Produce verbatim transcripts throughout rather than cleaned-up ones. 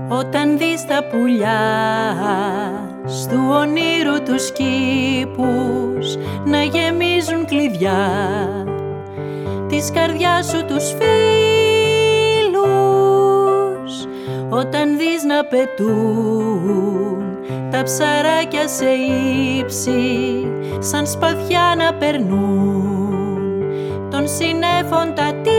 Όταν δεις τα πουλιά στου ονείρου τους κήπους να γεμίζουν κλειδιά της καρδιάς σου τους φίλους, όταν δεις να πετούν τα ψαράκια σε ύψη σαν σπαθιά να περνούν των συννέφων τα τείχη,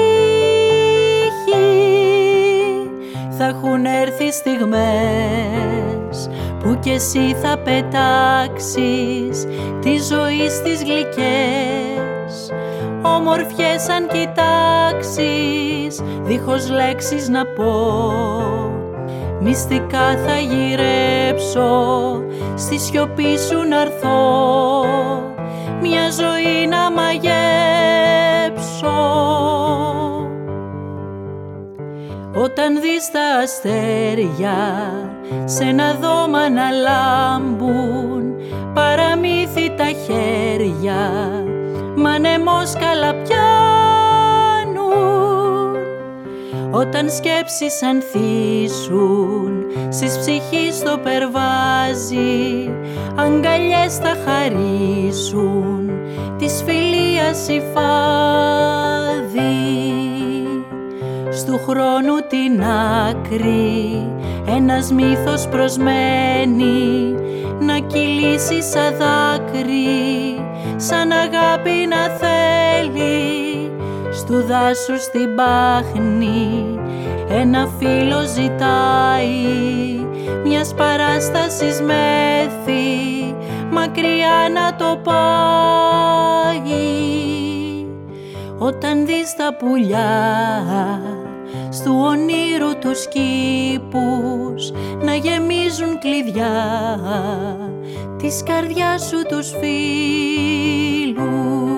θα έχουν έρθει στιγμές που κι εσύ θα πετάξεις τη ζωή στις γλυκές όμορφιες αν κοιτάξεις δίχως λέξεις να πω. Μυστικά θα γυρέψω στη σιωπή σου να'ρθώ μια ζωή να μαγέψω. Όταν δεις τα αστέρια σε ένα δώμα να λάμπουν παραμύθι τα χέρια μα νεμόσκαλα πιάνουν, όταν σκέψεις ανθίσουν στις ψυχής το περβάζει αγκαλιές θα χαρίσουν της φιλίας η φάδη. Στου χρόνου την άκρη ένας μύθος προσμένει να κυλήσει σαν δάκρυ, σαν αγάπη να θέλει. Στου δάσους στην πάχνη ένα φίλο ζητάει μιας παράστασης μέθη μακριά να το πάει. Όταν δεις τα πουλιά στου ονείρου τους κήπους να γεμίζουν κλειδιά της καρδιάς σου τους φίλους,